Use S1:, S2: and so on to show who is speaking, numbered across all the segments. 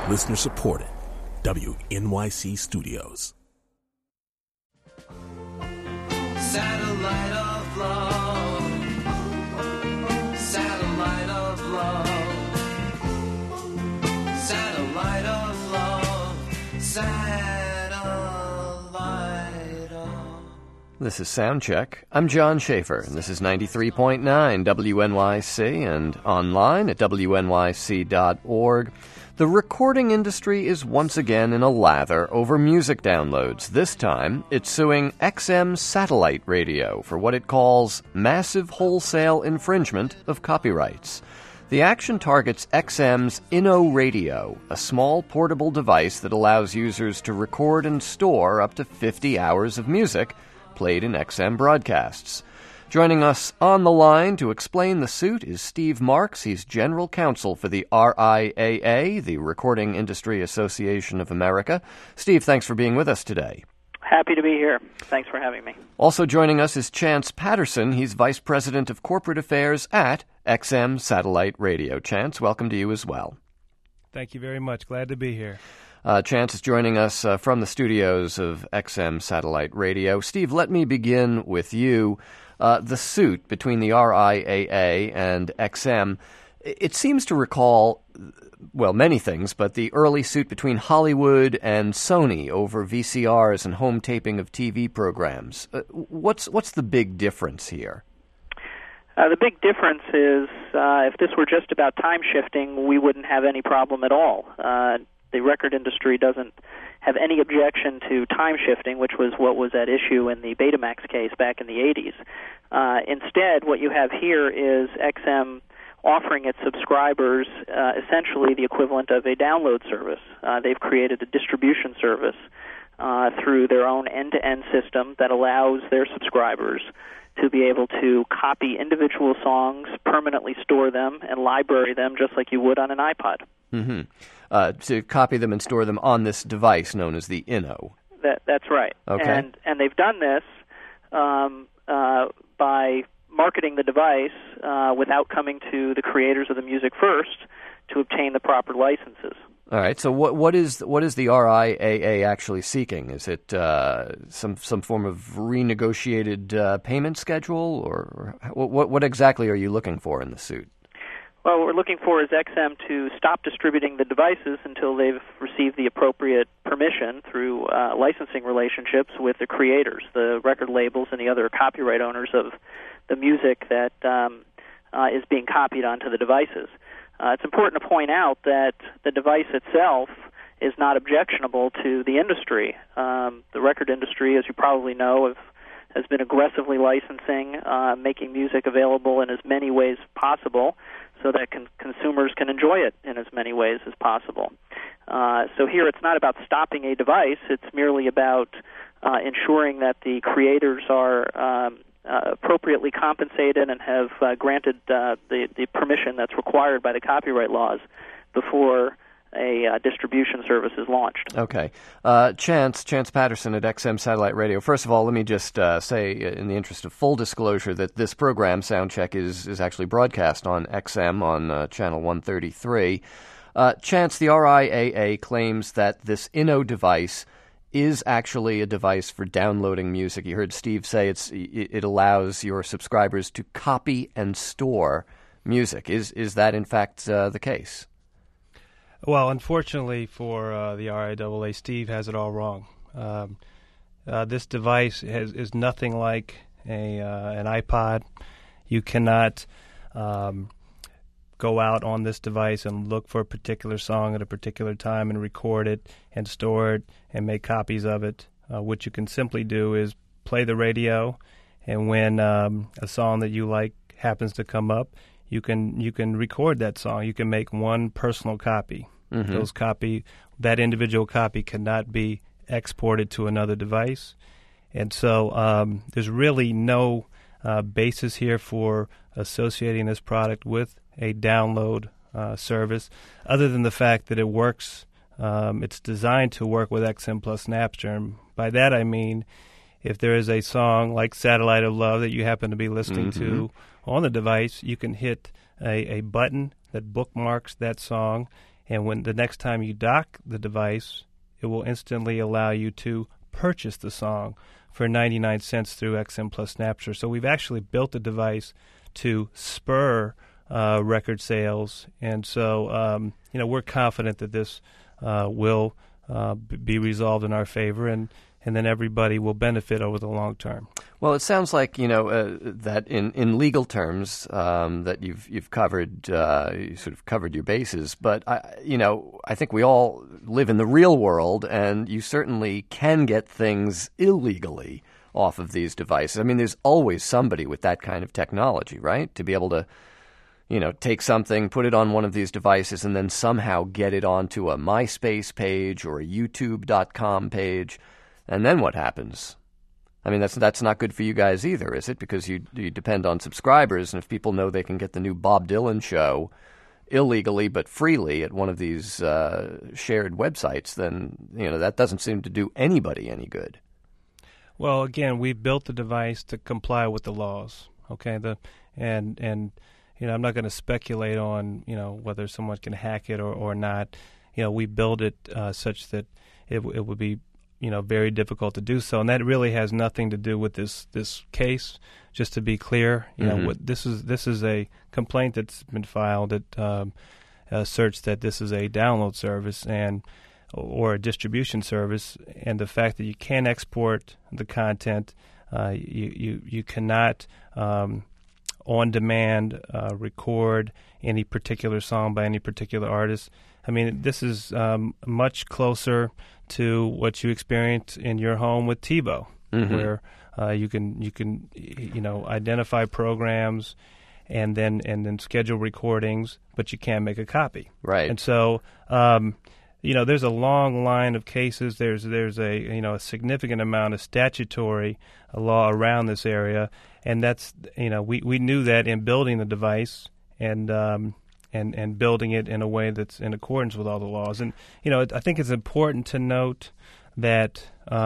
S1: Listener supported. WNYC Studios.
S2: Satellite of love. Satellite of love. Satellite of love. Satellite of...
S3: This is Soundcheck. I'm John Schaefer, and this is 93.9 WNYC and online at WNYC.org. The recording industry is once again in a lather over music downloads. This time, it's suing XM Satellite Radio for what it calls massive wholesale infringement of copyrights. The action targets XM's Inno Radio, a small portable device that allows users to record and store up to 50 hours of music played in XM broadcasts. Joining us on the line to explain the suit is Steve Marks. He's general counsel for the RIAA, the Recording Industry Association of America. Steve, thanks for being with us today.
S4: Happy to be here. Thanks for having me.
S3: Also joining us is Chance Patterson. He's Vice President of Corporate Affairs at XM Satellite Radio. Chance, welcome to you as well.
S5: Thank you very much. Glad to be here.
S3: Chance is joining us from the studios of XM Satellite Radio. Steve, let me begin with you. The suit between the RIAA and XM, it seems to recall, well, many things, but the early suit between Hollywood and Sony over VCRs and home taping of TV programs. What's the big difference here?
S4: The big difference is if this were just about time shifting, we wouldn't have any problem at all. The record industry doesn't have any objection to time shifting, which was what was at issue in the Betamax case back in the 80s. Instead, what you have here is XM offering its subscribers essentially the equivalent of a download service. They've created a distribution service through their own end-to-end system that allows their subscribers to be able to copy individual songs, permanently store them, and library them just like you would on an iPod.
S3: Mm-hmm. To copy them and store them on this device known as the Inno.
S4: That's right.
S3: Okay.
S4: And they've done this by marketing the device without coming to the creators of the music first to obtain the proper licenses.
S3: All right. So what is the RIAA actually seeking? Is it some form of renegotiated payment schedule, or what exactly are you looking for in the suit?
S4: Well, what we're looking for is XM to stop distributing the devices until they've received the appropriate permission through licensing relationships with the creators, the record labels, and the other copyright owners of the music that is being copied onto the devices. It's important to point out that the device itself is not objectionable to the industry. The record industry, as you probably know, has been aggressively licensing, making music available in as many ways possible so that consumers can enjoy it in as many ways as possible. So here it's not about stopping a device, it's merely about ensuring that the creators are appropriately compensated and have granted the permission that's required by the copyright laws before a distribution service is launched.
S3: Okay. Chance Patterson at XM Satellite Radio. First of all, let me just say, in the interest of full disclosure, that this program, Soundcheck, is actually broadcast on XM on Channel 133. Chance, the RIAA claims that this Inno device is actually a device for downloading music. You heard Steve say it allows your subscribers to copy and store music. Is that, in fact, the case?
S5: Well, unfortunately for the RIAA, Steve has it all wrong. This device is nothing like an iPod. You cannot go out on this device and look for a particular song at a particular time and record it and store it and make copies of it. What you can simply do is play the radio, and when a song that you like happens to come up, you can record that song. You can make one personal copy. Mm-hmm. That individual copy cannot be exported to another device, and so there's really no basis here for associating this product with a download service, other than the fact that it works. It's designed to work with XM plus Napster, and by that I mean if there is a song like Satellite of Love that you happen to be listening to on the device, you can hit a button that bookmarks that song, And when the next time you dock the device, it will instantly allow you to purchase the song for 99 cents through XM Plus Napster. So we've actually built a device to spur record sales, and so we're confident that this will be resolved in our favor, and then everybody will benefit over the long term.
S3: Well, it sounds like that in legal terms that you've covered you sort of covered your bases, but I think we all live in the real world, and you certainly can get things illegally off of these devices. I mean, there's always somebody with that kind of technology, right? To be able to take something, put it on one of these devices, and then somehow get it onto a MySpace page or a YouTube.com page. And then what happens? I mean, that's not good for you guys either, is it? Because you depend on subscribers, and if people know they can get the new Bob Dylan show illegally but freely at one of these shared websites, then that doesn't seem to do anybody any good.
S5: Well, again, we built the device to comply with the laws. Okay, and I'm not going to speculate on whether someone can hack it or not. We build it such that it would be very difficult to do so, and that really has nothing to do with this case. Just to be clear, what this is a complaint that's been filed that asserts that this is a download service or a distribution service, and the fact that you can't export the content, you cannot on demand record any particular song by any particular artist. I mean, this is much closer to what you experience in your home with TiVo, where you can identify programs and then schedule recordings, but you can't make a copy.
S3: Right.
S5: And so there's a long line of cases. There's a significant amount of statutory law around this area, and that's we knew that in building the device and building it in a way that's in accordance with all the laws. And I think it's important to note that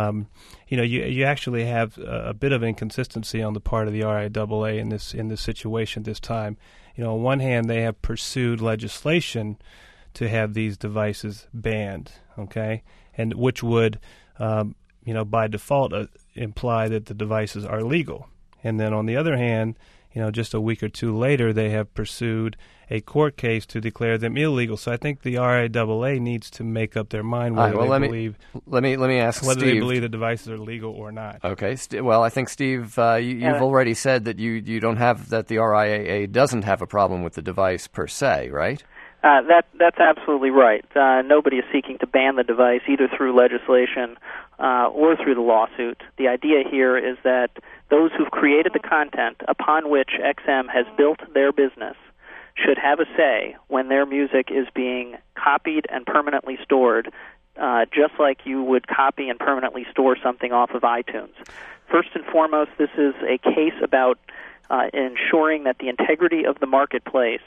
S5: you actually have a bit of inconsistency on the part of the RIAA in this situation this time. On one hand, they have pursued legislation to have these devices banned, okay, and which would by default imply that the devices are legal. And then on the other hand, just a week or two later, they have pursued a court case to declare them illegal. So I think the RIAA needs to make up their mind whether
S3: let me ask
S5: whether
S3: Steve.
S5: They believe the devices are legal or not.
S3: Okay. Well, I think Steve, you've already said that you don't have that the RIAA doesn't have a problem with the device per se, right?
S4: That's absolutely right. Nobody is seeking to ban the device either through legislation or through the lawsuit. The idea here is that those who've created the content upon which XM has built their business should have a say when their music is being copied and permanently stored, just like you would copy and permanently store something off of iTunes. First and foremost, this is a case about ensuring that the integrity of the marketplace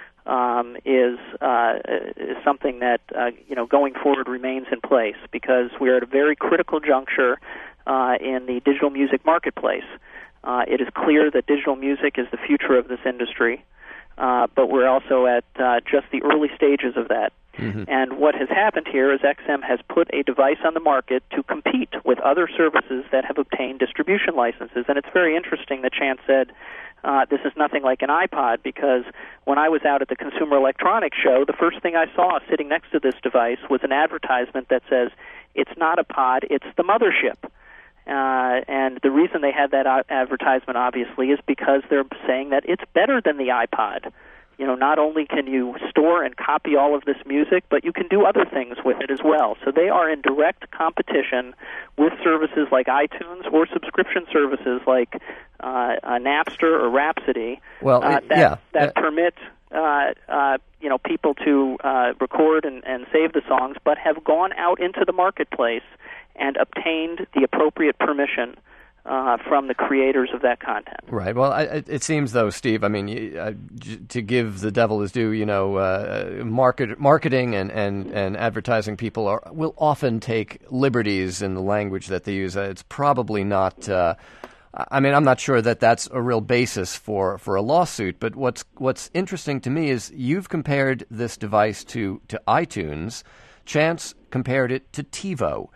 S4: is something that going forward remains in place, because we're at a very critical juncture in the digital music marketplace. It is clear that digital music is the future of this industry, but we're also at just the early stages of that. Mm-hmm. And what has happened here is XM has put a device on the market to compete with other services that have obtained distribution licenses. And it's very interesting that Chance said this is nothing like an iPod, because when I was out at the Consumer Electronics Show, the first thing I saw sitting next to this device was an advertisement that says, "It's not a pod, it's the mothership." And the reason they had that advertisement, obviously, is because they're saying that it's better than the iPod. Not only can you store and copy all of this music, but you can do other things with it as well. So they are in direct competition with services like iTunes or subscription services like Napster or Rhapsody that permit people to record and save the songs, but have gone out into the marketplace and obtained the appropriate permission from the creators of that content.
S3: Right. Well, it seems, though, Steve, I mean, to give the devil his due, marketing and advertising people will often take liberties in the language that they use. It's probably not I mean, I'm not sure that that's a real basis for a lawsuit, but what's interesting to me is you've compared this device to iTunes. Chance compared it to TiVo.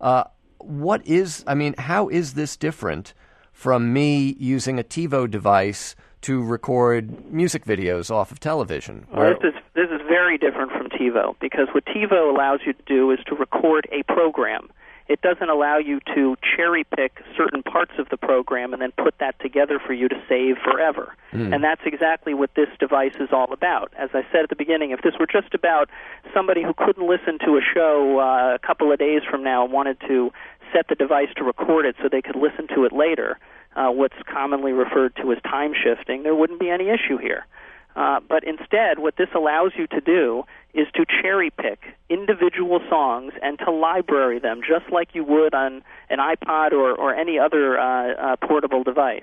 S3: How is this different from me using a TiVo device to record music videos off of television?
S4: Well, this is very different from TiVo, because what TiVo allows you to do is to record a program. It doesn't allow you to cherry-pick certain parts of the program and then put that together for you to save forever. And that's exactly what this device is all about. As I said at the beginning, if this were just about somebody who couldn't listen to a show a couple of days from now and wanted to set the device to record it so they could listen to it later, what's commonly referred to as time shifting, there wouldn't be any issue here. But instead, what this allows you to do is to cherry-pick individual songs and to library them just like you would on an iPod or any other portable device.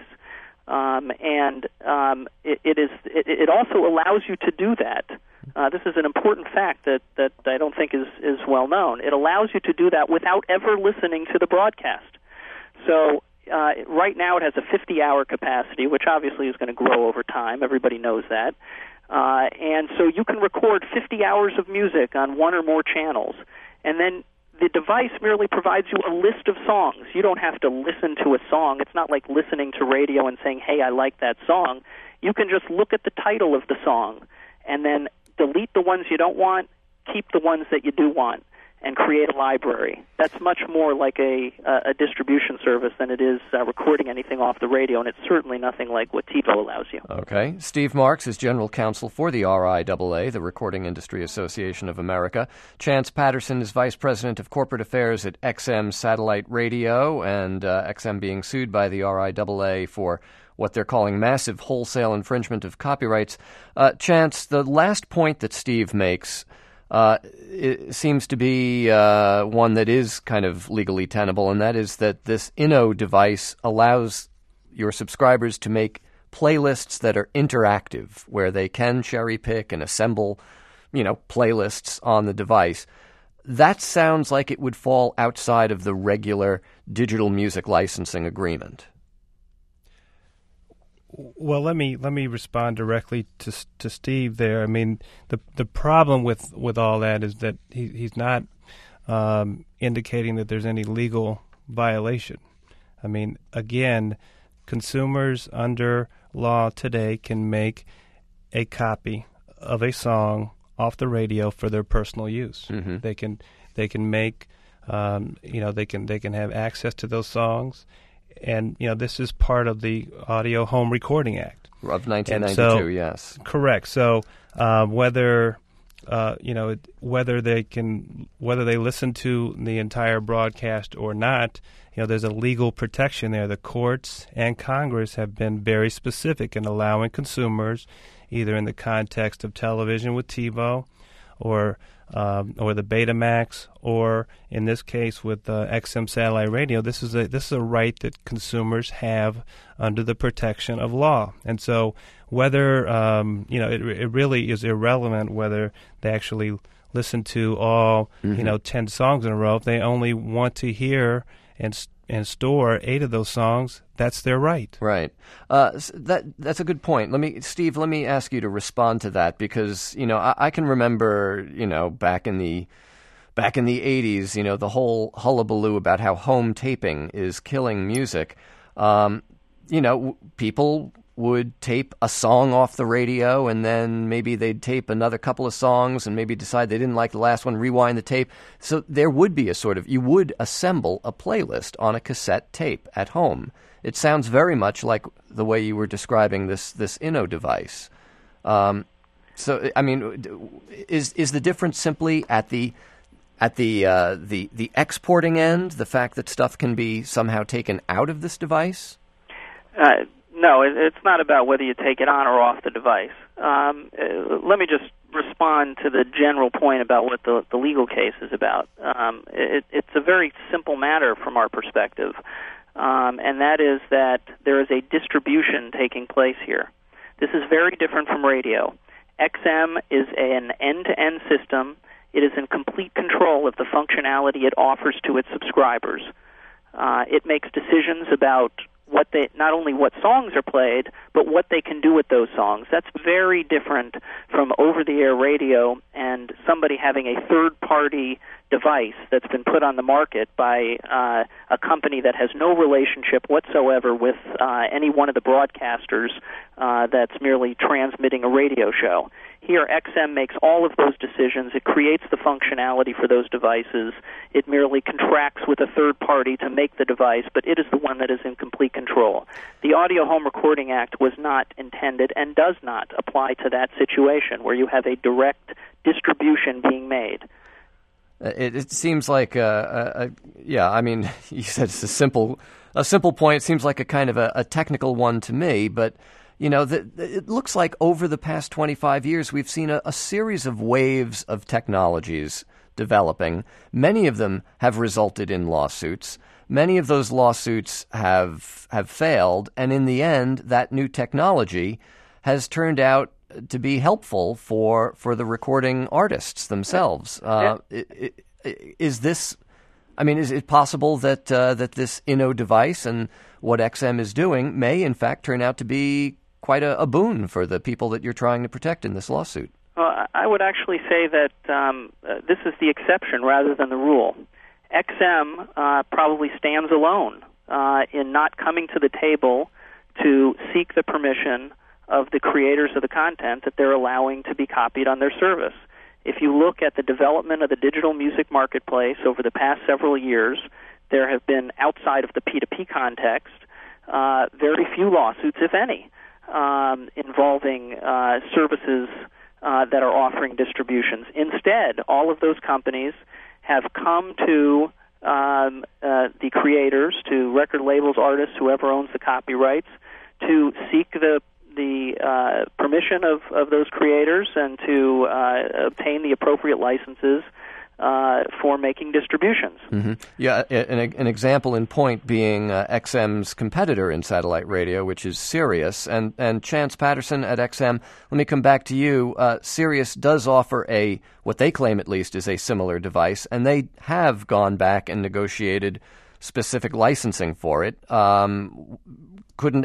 S4: It also allows you to do that. This is an important fact that I don't think is well known. It allows you to do that without ever listening to the broadcast. So right now it has a 50-hour capacity, which obviously is going to grow over time. Everybody knows that. And so you can record 50 hours of music on one or more channels, and then the device merely provides you a list of songs. You don't have to listen to a song. It's not like listening to radio and saying, hey, I like that song. You can just look at the title of the song and then delete the ones you don't want, keep the ones that you do want, and create a library. That's much more like a distribution service than it is recording anything off the radio, and it's certainly nothing like what TiVo allows you.
S3: Okay. Steve Marks is General Counsel for the RIAA, the Recording Industry Association of America. Chance Patterson is Vice President of Corporate Affairs at XM Satellite Radio, and XM being sued by the RIAA for what they're calling massive wholesale infringement of copyrights. Chance, the last point that Steve makes it seems to be one that is kind of legally tenable, and that is that this Inno device allows your subscribers to make playlists that are interactive, where they can cherry pick and assemble, playlists on the device. That sounds like it would fall outside of the regular digital music licensing agreement.
S5: Well, let me respond directly to Steve there. I mean, the problem with all that is that he's not indicating that there's any legal violation. I mean, again, consumers under law today can make a copy of a song off the radio for their personal use. Mm-hmm. They can make they can have access to those songs. And, this is part of the Audio Home Recording Act.
S3: Of 1992, yes.
S5: Correct. So whether they listen to the entire broadcast or not, there's a legal protection there. The courts and Congress have been very specific in allowing consumers, either in the context of television with TiVo or the Betamax, or in this case with XM Satellite Radio, this is a right that consumers have under the protection of law. And so whether it really is irrelevant whether they actually listen to all 10 songs in a row. If they only want to hear and store 8 of those songs, that's their right.
S3: Right. That's a good point. Steve, let me ask you to respond to that, because I can remember back in the 80s, the whole hullabaloo about how home taping is killing music. People would tape a song off the radio, and then maybe they'd tape another couple of songs and maybe decide they didn't like the last one, rewind the tape. So there would be you would assemble a playlist on a cassette tape at home. It sounds very much like the way you were describing this Inno device. So, I mean, is the difference simply at the exporting end, the fact that stuff can be somehow taken out of this device?
S4: No, it's not about whether you take it on or off the device. Let me just respond to the general point about what the legal case is about. It's a very simple matter from our perspective, and that is that there is a distribution taking place here. This is very different from radio. XM is an end-to-end system. It is in complete control of the functionality it offers to its subscribers. It makes decisions about not only what songs are played, but what they can do with those songs. That's very different from over-the-air radio and somebody having a third-party device that's been put on the market by a company that has no relationship whatsoever with any one of the broadcasters that's merely transmitting a radio show. Here, XM makes all of those decisions. It creates the functionality for those devices. It merely contracts with a third party to make the device, but it is the one that is in complete control. The Audio Home Recording Act was not intended and does not apply to that situation where you have a direct distribution being made.
S3: It seems like, I mean, you said it's a simple point. It seems like a kind of a technical one to me, but it looks like over the past 25 years we've seen a series of waves of technologies developing. Many of them have resulted in lawsuits. Many of those lawsuits have failed, and in the end, that new technology has turned out to be helpful for the recording artists themselves. Is it possible that this Inno device and what XM is doing may in fact turn out to be quite a boon for the people that you're trying to protect in this lawsuit?
S4: Well, I would actually say that this is the exception rather than the rule. XM probably stands alone in not coming to the table to seek the permission of the creators of the content that they're allowing to be copied on their service. If you look at the development of the digital music marketplace over the past several years, there have been, outside of the P2P context, very few lawsuits, if any, involving services that are offering distributions. Instead, all of those companies have come to the creators, to record labels, artists, whoever owns the copyrights, to seek the permission of those creators and to obtain the appropriate licenses for making distributions.
S3: Mm-hmm. Yeah, an example in point being XM's competitor in satellite radio, which is Sirius. And Chance Patterson at XM, let me come back to you. Sirius does offer what they claim at least is a similar device, and they have gone back and negotiated specific licensing for it. Shouldn't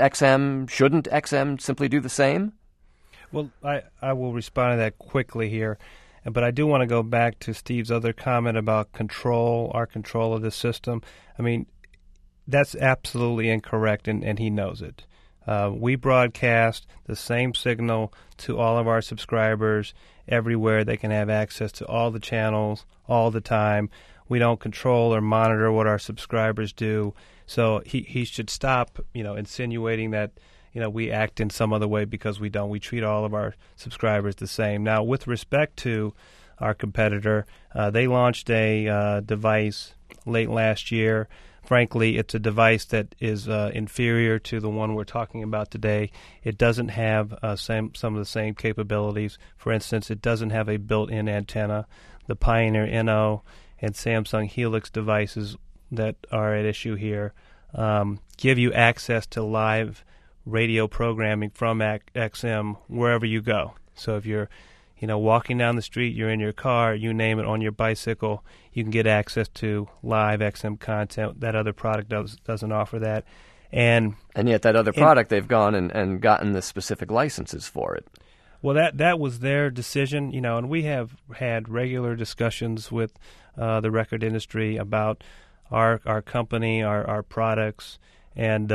S3: XM simply do the same?
S5: Well, I will respond to that quickly here. But I do want to go back to Steve's other comment about our control of the system. I mean, that's absolutely incorrect, and he knows it. We broadcast the same signal to all of our subscribers everywhere. They can have access to all the channels all the time. We don't control or monitor what our subscribers do. So he should stop, insinuating that, we act in some other way, because we don't. We treat all of our subscribers the same. Now, with respect to our competitor, they launched a device late last year. Frankly, it's a device that is inferior to the one we're talking about today. It doesn't have some of the same capabilities. For instance, it doesn't have a built-in antenna. The Pioneer Inno and Samsung Helix devices that are at issue here give you access to live radio programming from XM wherever you go. So if you're, walking down the street, you're in your car, you name it, on your bicycle, you can get access to live XM content. That other product doesn't offer that. And
S3: yet that other product, they've gone and gotten the specific licenses for it.
S5: Well, that was their decision, and we have had regular discussions with the record industry about our company, our products, and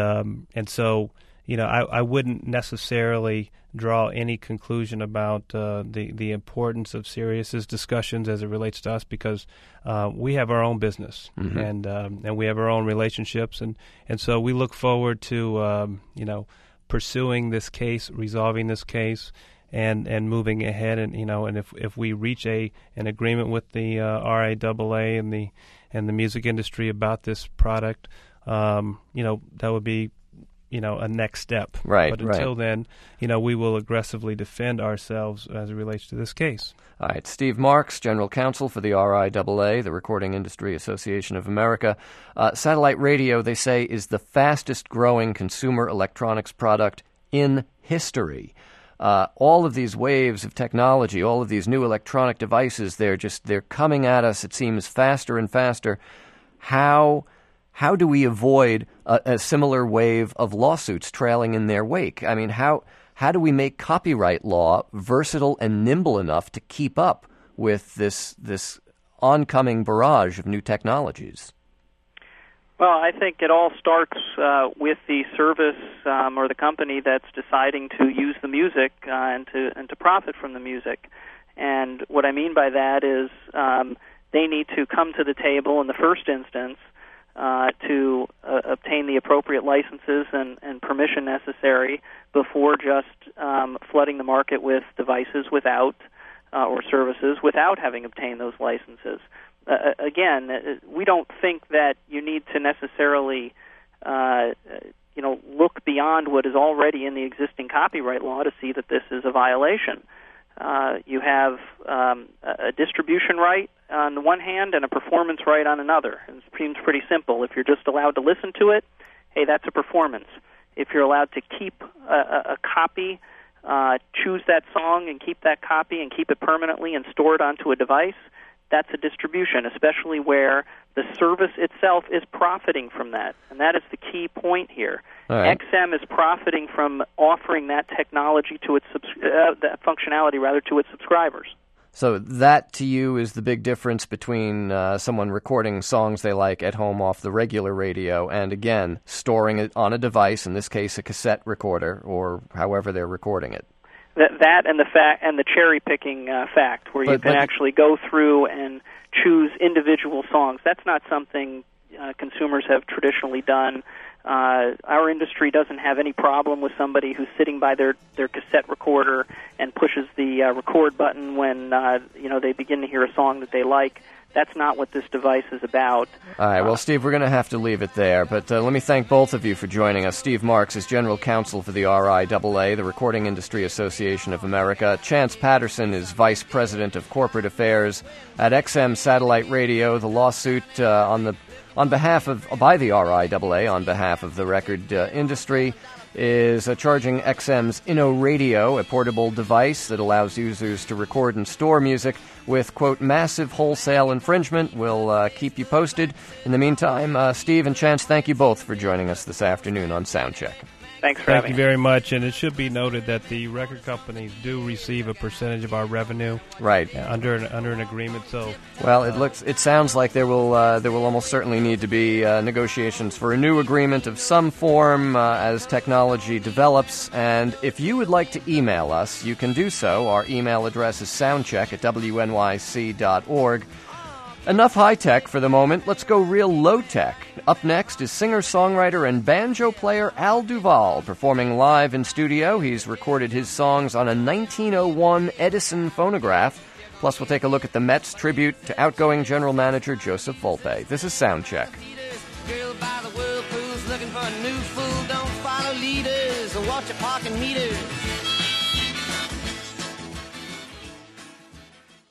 S5: so I wouldn't necessarily draw any conclusion about the importance of Sirius's discussions as it relates to us, because we have our own business, mm-hmm. and we have our own relationships, and so we look forward to pursuing this case, resolving this case, and moving ahead, and if we reach an agreement with the RIAA and the music industry about this product, that would be a next step.
S3: Right.
S5: But until then, we will aggressively defend ourselves as it relates to this case.
S3: All right. Steve Marks, General Counsel for the RIAA, the Recording Industry Association of America. Satellite radio, they say, is the fastest growing consumer electronics product in history. All of these waves of technology, all of these new electronic devices, they're coming at us, it seems, faster and faster. How how do we avoid a similar wave of lawsuits trailing in their wake? I mean, how do we make copyright law versatile and nimble enough to keep up with this oncoming barrage of new technologies?
S4: Well, I think it all starts with the service or the company that's deciding to use the music and to profit from the music. And what I mean by that is they need to come to the table in the first instance to obtain the appropriate licenses and permission necessary before just flooding the market with devices without or services without having obtained those licenses. Again, we don't think that you need to necessarily look beyond what is already in the existing copyright law to see that this is a violation. You have a distribution right on the one hand and a performance right on another. It seems pretty simple. If you're just allowed to listen to it, hey, that's a performance. If you're allowed to keep a copy, choose that song and keep that copy and keep it permanently and store it onto a device, that's a distribution, especially where the service itself is profiting from that. And that is the key point here.
S3: Right.
S4: XM is profiting from offering that technology to its that functionality rather to its subscribers.
S3: So that, to you, is the big difference between someone recording songs they like at home off the regular radio and, again, storing it on a device, in this case a cassette recorder, or however they're recording it.
S4: That and the cherry picking fact, where you can actually go through and choose individual songs. That's not something consumers have traditionally done. Our industry doesn't have any problem with somebody who's sitting by their cassette recorder and pushes the record button when they begin to hear a song that they like. That's not what this device is about.
S3: All right, well, Steve, we're going to have to leave it there, but let me thank both of you for joining us. Steve Marks is General Counsel for the RIAA, the Recording Industry Association of America. Chance Patterson is Vice President of Corporate Affairs at XM Satellite Radio. The lawsuit by the RIAA on behalf of the record industry is charging XM's InnoRadio, a portable device that allows users to record and store music, with, quote, massive wholesale infringement. We'll keep you posted. In the meantime, Steve and Chance, thank you both for joining us this afternoon on Soundcheck.
S4: Thanks for having me.
S5: Thank you very much, and it should be noted that the record companies do receive a percentage of our revenue,
S3: right,
S5: under an agreement. So,
S3: well, it sounds like there will almost certainly need to be negotiations for a new agreement of some form as technology develops. And if you would like to email us, you can do so. Our email address is soundcheck@wnyc.org. Enough high-tech for the moment. Let's go real low-tech. Up next is singer-songwriter and banjo player Al Duval, performing live in studio. He's recorded his songs on a 1901 Edison phonograph. Plus, we'll take a look at the Mets tribute to outgoing general manager Joseph Volpe. This is Soundcheck.
S2: Girl by the whirlpool's looking for a new fool. Don't follow leaders or watch your parking meters.